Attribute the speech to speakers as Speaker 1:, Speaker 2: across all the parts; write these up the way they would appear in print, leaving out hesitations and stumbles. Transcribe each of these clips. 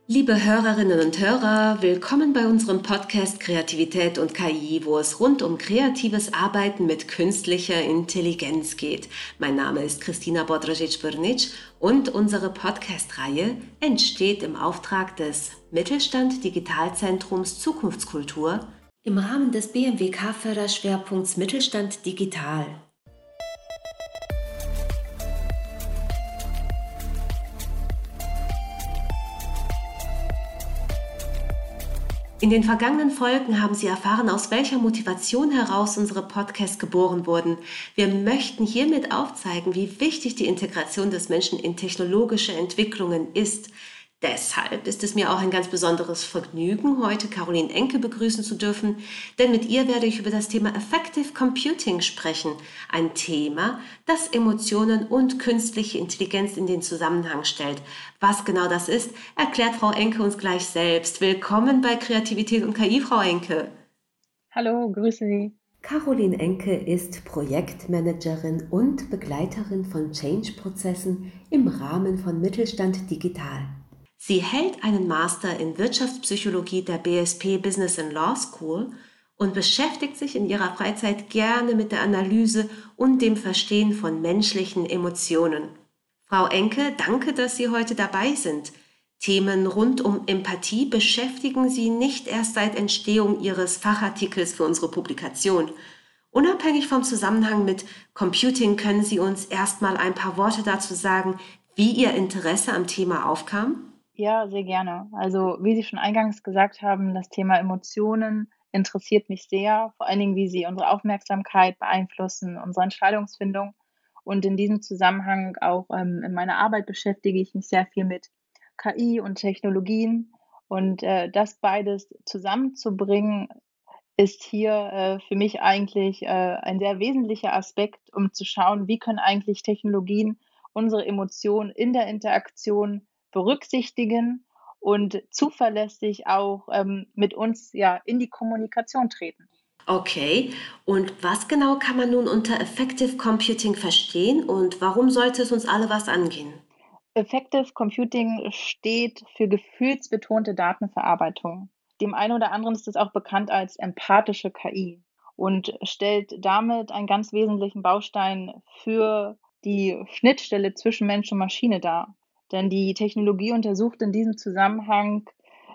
Speaker 1: Liebe Hörerinnen und Hörer, willkommen bei unserem Podcast Kreativität und KI, wo es rund um kreatives Arbeiten mit künstlicher Intelligenz geht. Mein Name ist Kristina Bodražić-Brnić und unsere Podcast-Reihe entsteht im Auftrag des Mittelstand Digitalzentrums Zukunftskultur im Rahmen des BMWK-Förderschwerpunkts Mittelstand Digital. In den vergangenen Folgen haben Sie erfahren, aus welcher Motivation heraus unsere Podcasts geboren wurden. Wir möchten hiermit aufzeigen, wie wichtig die Integration des Menschen in technologische Entwicklungen ist. Deshalb ist es mir auch ein ganz besonderes Vergnügen, heute Caroline Enke begrüßen zu dürfen, denn mit ihr werde ich über das Thema Effective Computing sprechen, ein Thema, das Emotionen und künstliche Intelligenz in den Zusammenhang stellt. Was genau das ist, erklärt Frau Enke uns gleich selbst. Willkommen bei Kreativität und KI, Frau Enke.
Speaker 2: Hallo, grüße Sie.
Speaker 1: Caroline Enke ist Projektmanagerin und Begleiterin von Change-Prozessen im Rahmen von Mittelstand Digital. Sie hält einen Master in Wirtschaftspsychologie der BSP Business and Law School und beschäftigt sich in ihrer Freizeit gerne mit der Analyse und dem Verstehen von menschlichen Emotionen. Frau Enke, danke, dass Sie heute dabei sind. Themen rund um Empathie beschäftigen Sie nicht erst seit Entstehung Ihres Fachartikels für unsere Publikation. Unabhängig vom Zusammenhang mit Computing können Sie uns erstmal ein paar Worte dazu sagen, wie Ihr Interesse am Thema aufkam?
Speaker 2: Ja, sehr gerne. Also, wie Sie schon eingangs gesagt haben, das Thema Emotionen interessiert mich sehr, vor allen Dingen, wie sie unsere Aufmerksamkeit beeinflussen, unsere Entscheidungsfindung. Und in diesem Zusammenhang auch in meiner Arbeit beschäftige ich mich sehr viel mit KI und Technologien. Und das beides zusammenzubringen, ist hier für mich eigentlich ein sehr wesentlicher Aspekt, um zu schauen, wie können eigentlich Technologien unsere Emotionen in der Interaktion berücksichtigen und zuverlässig auch mit uns ja in die Kommunikation treten.
Speaker 1: Okay, und was genau kann man nun unter Effective Computing verstehen und warum sollte es uns alle was angehen?
Speaker 2: Effective Computing steht für gefühlsbetonte Datenverarbeitung. Dem einen oder anderen ist es auch bekannt als empathische KI und stellt damit einen ganz wesentlichen Baustein für die Schnittstelle zwischen Mensch und Maschine dar. Denn die Technologie untersucht in diesem Zusammenhang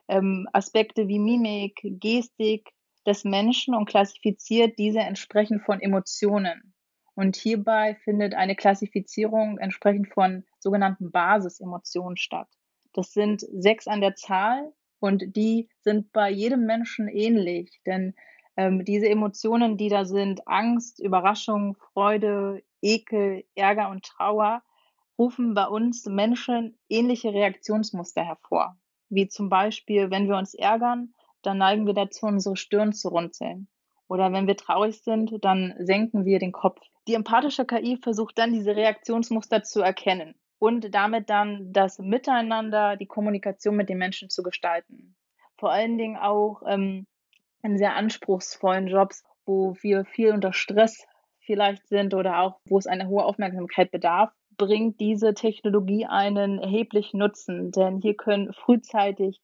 Speaker 2: Aspekte wie Mimik, Gestik des Menschen und klassifiziert diese entsprechend von Emotionen. Und hierbei findet eine Klassifizierung entsprechend von sogenannten Basisemotionen statt. Das sind 6 an der Zahl und die sind bei jedem Menschen ähnlich, denn diese Emotionen, die da sind, Angst, Überraschung, Freude, Ekel, Ärger und Trauer, rufen bei uns Menschen ähnliche Reaktionsmuster hervor. Wie zum Beispiel, wenn wir uns ärgern, dann neigen wir dazu, unsere Stirn zu runzeln. Oder wenn wir traurig sind, dann senken wir den Kopf. Die empathische KI versucht dann, diese Reaktionsmuster zu erkennen und damit dann das Miteinander, die Kommunikation mit den Menschen zu gestalten. Vor allen Dingen auch in sehr anspruchsvollen Jobs, wo wir viel unter Stress vielleicht sind oder auch wo es eine hohe Aufmerksamkeit bedarf, bringt diese Technologie einen erheblichen Nutzen, denn hier können frühzeitig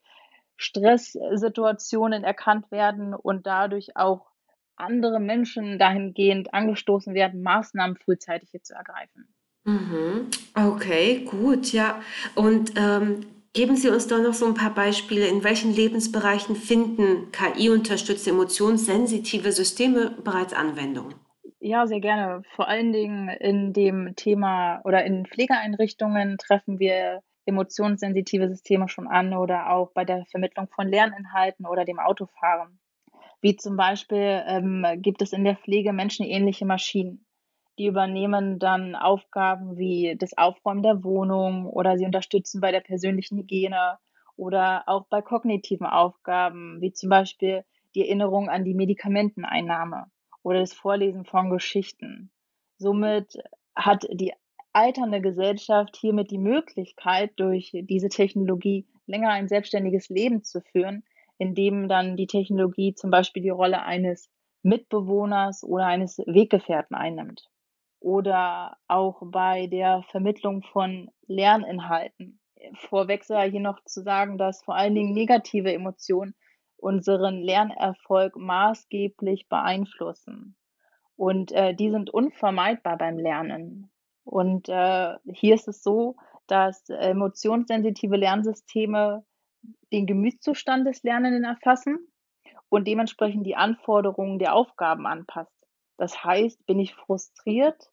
Speaker 2: Stresssituationen erkannt werden und dadurch auch andere Menschen dahingehend angestoßen werden, Maßnahmen frühzeitig hier zu ergreifen.
Speaker 1: Mhm. Okay, gut, ja. Und geben Sie uns doch noch so ein paar Beispiele, in welchen Lebensbereichen finden KI-unterstützte emotionssensitive Systeme bereits Anwendung?
Speaker 2: Ja, sehr gerne. Vor allen Dingen in dem Thema oder in Pflegeeinrichtungen treffen wir emotionssensitive Systeme schon an oder auch bei der Vermittlung von Lerninhalten oder dem Autofahren. Wie zum Beispiel gibt es in der Pflege menschenähnliche Maschinen. Die übernehmen dann Aufgaben wie das Aufräumen der Wohnung oder sie unterstützen bei der persönlichen Hygiene oder auch bei kognitiven Aufgaben, wie zum Beispiel die Erinnerung an die Medikamenteneinnahme oder das Vorlesen von Geschichten. Somit hat die alternde Gesellschaft hiermit die Möglichkeit, durch diese Technologie länger ein selbstständiges Leben zu führen, indem dann die Technologie zum Beispiel die Rolle eines Mitbewohners oder eines Weggefährten einnimmt. Oder auch bei der Vermittlung von Lerninhalten. Vorweg sei hier noch zu sagen, dass vor allen Dingen negative Emotionen unseren Lernerfolg maßgeblich beeinflussen. Und, die sind unvermeidbar beim Lernen. Und, hier ist es so, dass emotionssensitive Lernsysteme den Gemütszustand des Lernenden erfassen und dementsprechend die Anforderungen der Aufgaben anpasst. Das heißt, bin ich frustriert,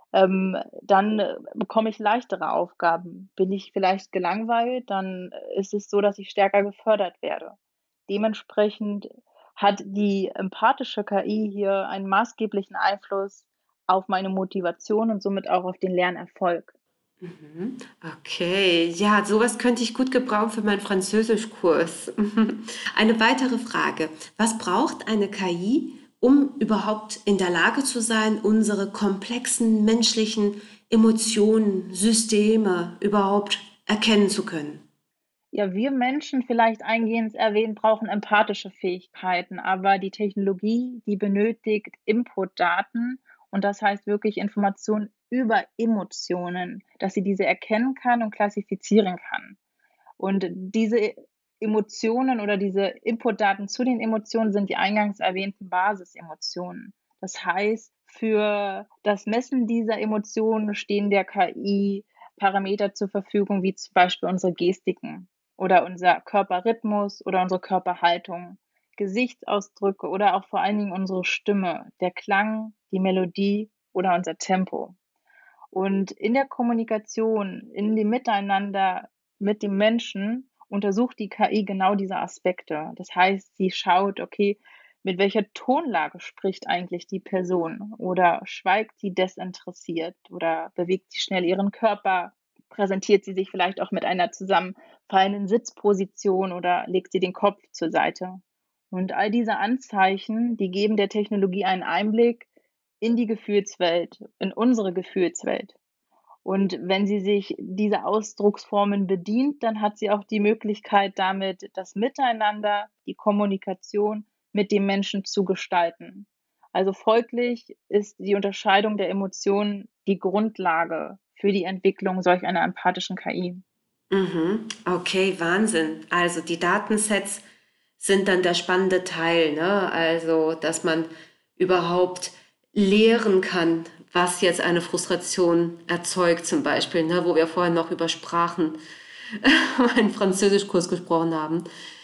Speaker 2: dann bekomme ich leichtere Aufgaben. Bin ich vielleicht gelangweilt, dann ist es so, dass ich stärker gefördert werde. Dementsprechend hat die empathische KI hier einen maßgeblichen Einfluss auf meine Motivation und somit auch auf den Lernerfolg.
Speaker 1: Mhm. Okay, ja, sowas könnte ich gut gebrauchen für meinen Französischkurs. Eine weitere Frage. Was braucht eine KI, um überhaupt in der Lage zu sein, unsere komplexen menschlichen Emotionen, Systeme überhaupt erkennen zu können?
Speaker 2: Ja, wir Menschen, vielleicht eingehend erwähnt, brauchen empathische Fähigkeiten, aber die Technologie, die benötigt Inputdaten und das heißt wirklich Informationen über Emotionen, dass sie diese erkennen kann und klassifizieren kann. Und diese Emotionen oder diese Inputdaten zu den Emotionen sind die eingangs erwähnten Basisemotionen. Das heißt, für das Messen dieser Emotionen stehen der KI Parameter zur Verfügung, wie zum Beispiel unsere Gestiken oder unser Körperrhythmus oder unsere Körperhaltung, Gesichtsausdrücke oder auch vor allen Dingen unsere Stimme, der Klang, die Melodie oder unser Tempo. Und in der Kommunikation, in dem Miteinander mit dem Menschen untersucht die KI genau diese Aspekte. Das heißt, sie schaut, okay, mit welcher Tonlage spricht eigentlich die Person oder schweigt sie desinteressiert oder bewegt sie schnell ihren Körper, präsentiert sie sich vielleicht auch mit einer zusammenfallenden Sitzposition oder legt sie den Kopf zur Seite. Und all diese Anzeichen, die geben der Technologie einen Einblick in die Gefühlswelt, in unsere Gefühlswelt. Und wenn sie sich dieser Ausdrucksformen bedient, dann hat sie auch die Möglichkeit, damit das Miteinander, die Kommunikation mit dem Menschen zu gestalten. Also folglich ist die Unterscheidung der Emotionen die Grundlage für die Entwicklung solch einer empathischen KI.
Speaker 1: Mhm. Okay, Wahnsinn. Also die Datensets sind dann der spannende Teil, ne? Also, dass man überhaupt lehren kann, was jetzt eine Frustration erzeugt, zum Beispiel, ne? Wo wir vorhin noch über Sprachen, einen Französischkurs gesprochen haben.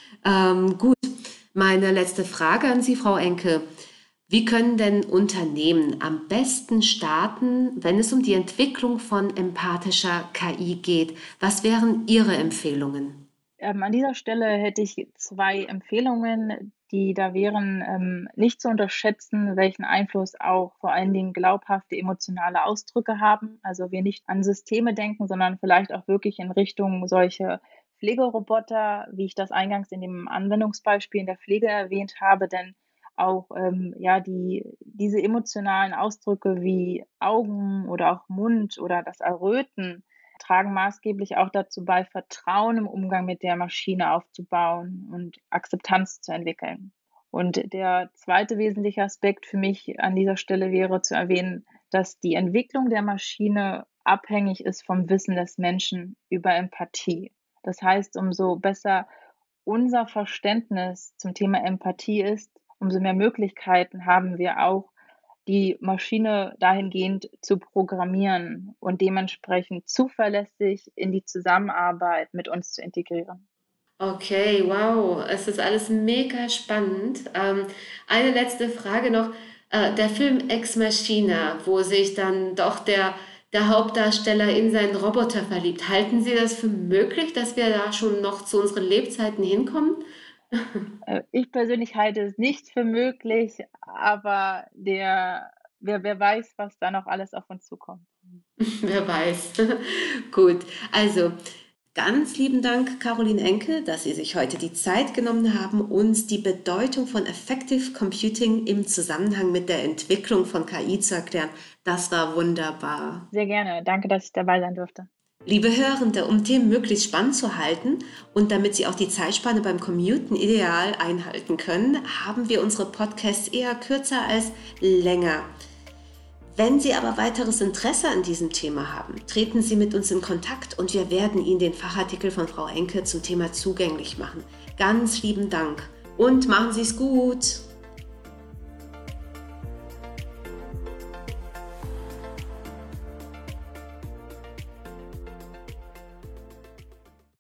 Speaker 1: Gut, meine letzte Frage an Sie, Frau Enke. Wie können denn Unternehmen am besten starten, wenn es um die Entwicklung von empathischer KI geht? Was wären Ihre Empfehlungen?
Speaker 2: An dieser Stelle hätte ich 2 Empfehlungen, die da wären, nicht zu unterschätzen, welchen Einfluss auch vor allen Dingen glaubhafte emotionale Ausdrücke haben. Also, wir nicht an Systeme denken, sondern vielleicht auch wirklich in Richtung solche Pflegeroboter, wie ich das eingangs in dem Anwendungsbeispiel in der Pflege erwähnt habe, denn auch, ja, diese emotionalen Ausdrücke wie Augen oder auch Mund oder das Erröten tragen maßgeblich auch dazu bei, Vertrauen im Umgang mit der Maschine aufzubauen und Akzeptanz zu entwickeln. Und der zweite wesentliche Aspekt für mich an dieser Stelle wäre zu erwähnen, dass die Entwicklung der Maschine abhängig ist vom Wissen des Menschen über Empathie. Das heißt, umso besser unser Verständnis zum Thema Empathie ist, umso mehr Möglichkeiten haben wir auch, die Maschine dahingehend zu programmieren und dementsprechend zuverlässig in die Zusammenarbeit mit uns zu integrieren.
Speaker 1: Okay, wow, es ist alles mega spannend. Eine letzte Frage noch. Der Film Ex Machina, wo sich dann doch der Hauptdarsteller in seinen Roboter verliebt. Halten Sie das für möglich, dass wir da schon noch zu unseren Lebzeiten hinkommen?
Speaker 2: Ich persönlich halte es nicht für möglich, aber wer weiß, was da noch alles auf uns zukommt.
Speaker 1: Wer weiß. Gut, also ganz lieben Dank, Caroline Enke, dass Sie sich heute die Zeit genommen haben, uns die Bedeutung von Effective Computing im Zusammenhang mit der Entwicklung von KI zu erklären. Das war wunderbar.
Speaker 2: Sehr gerne. Danke, dass ich dabei sein durfte.
Speaker 1: Liebe Hörende, um Themen möglichst spannend zu halten und damit Sie auch die Zeitspanne beim Commuten ideal einhalten können, haben wir unsere Podcasts eher kürzer als länger. Wenn Sie aber weiteres Interesse an diesem Thema haben, treten Sie mit uns in Kontakt und wir werden Ihnen den Fachartikel von Frau Enke zum Thema zugänglich machen. Ganz lieben Dank und machen Sie es gut!